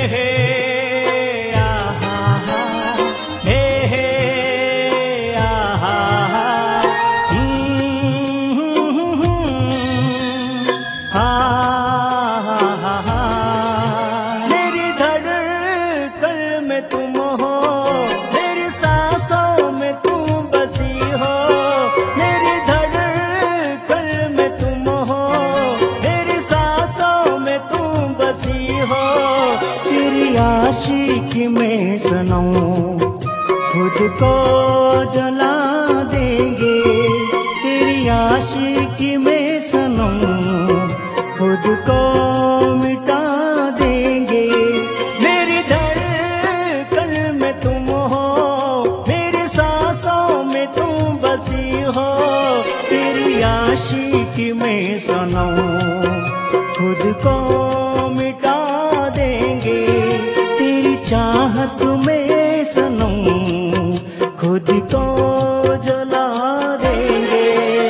आशिकी में सनम खुद को जला देंगे, तेरी आशिकी में सनम खुद को मिटा देंगे। मेरी धड़कन में तुम हो, मेरी सांसों में तुम बसी हो, तेरी आशिकी में सनम खुद को मिटा देंगे। चाहत में सनम खुद को जला देंगे।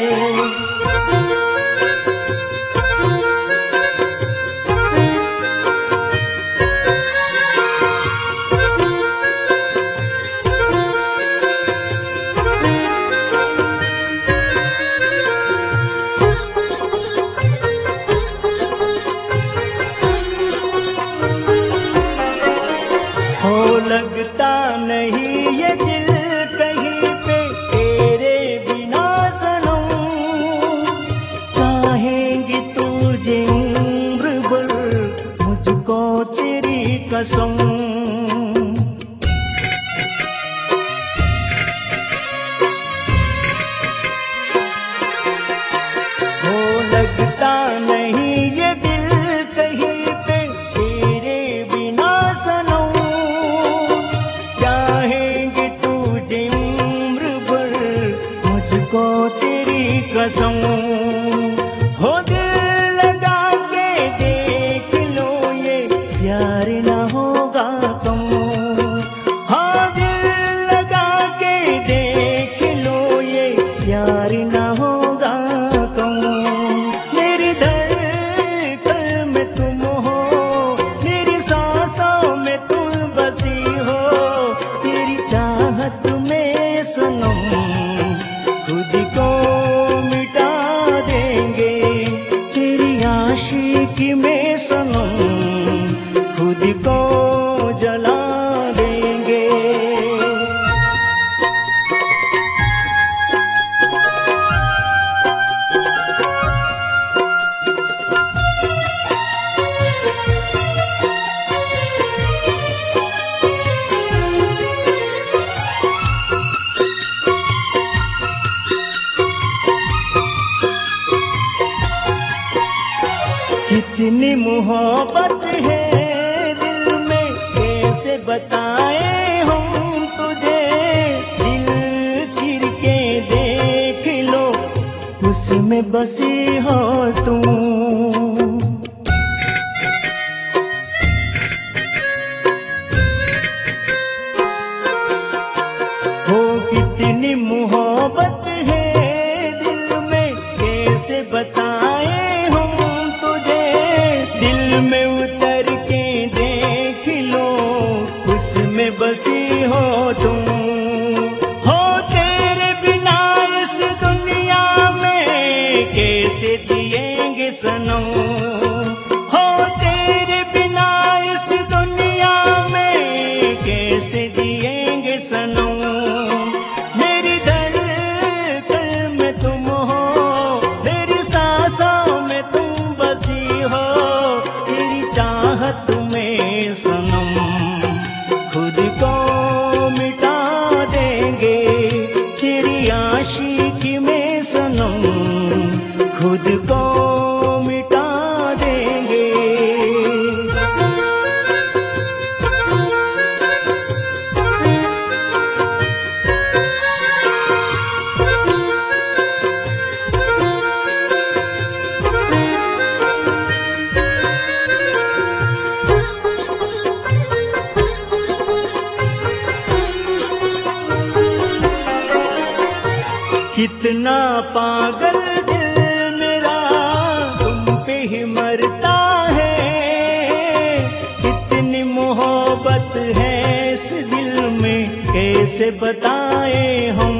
लगता नहीं ये दिल कहीं पे तेरे बिना सनम, चाहेंगी तुझे उम्र भर मुझको तेरी कसम। हो लगता नहीं ये दिल कहीं पे तेरे बिना सनम, को तेरी कसम। हो दिल लगा के देख लो ये प्यार ना होगा तुम, हाँ दिल लगा के देख लो ये प्यार ना होगा तुम। मेरी धड़कन में तुम हो, मेरी सांसों में तुम बसी हो, तेरी चाहत में सनम खुद को मिटा देंगे। तेरी आशिकी में सनम खुद को जला देंगे। कितनी मोहब्बत है दिल में, कैसे बताएं हम तुझे। दिल चिर के देख लो, उसमें बसी हो तुम। हो कितनी मोहब्बत है दिल में, कैसे बताएं में उतर के देख लो, उसमें बसी हो तुम। हो तेरे बिना इस दुनिया में कैसे जिएंगे सनम, हो तेरे बिना इस दुनिया में कैसे जिएंगे सनम। मेरी धड़कन में तुम हो, मेरी सांसों में तुम बसी हो, चाहत में सनम खुद को मिटा देंगे। तेरी आशिकी में सनम खुद को मिटा देंगे। कितना पागल दिल मेरा तुम पे ही मरता है, कितनी है इस दिल में, कैसे बताए हम।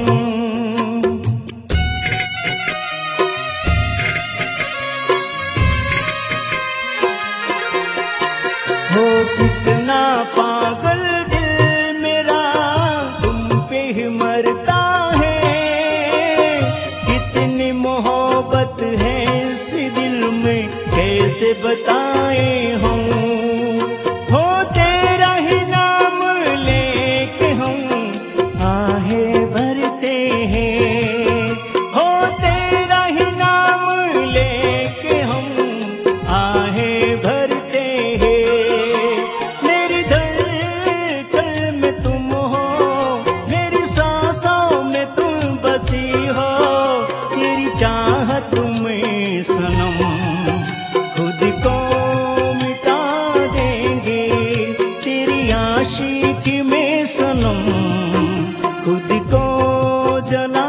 हो कितना पागल दिल मेरा तुम पे ही मरता है, कितनी मोहब्बत है इस दिल में, कैसे बताए हम। हो तेरा ही नाम लेके हम आहे भरते हैं, हो तेरा ही नाम लेके हम आहे भरते हैं। मेरी धड़कन में तुम हो, मेरी सांसों में तुम बसी हो, तेरी चाहत में सनम खुद को मिटा देंगे, तेरी आशिकी में सनम खुद को जला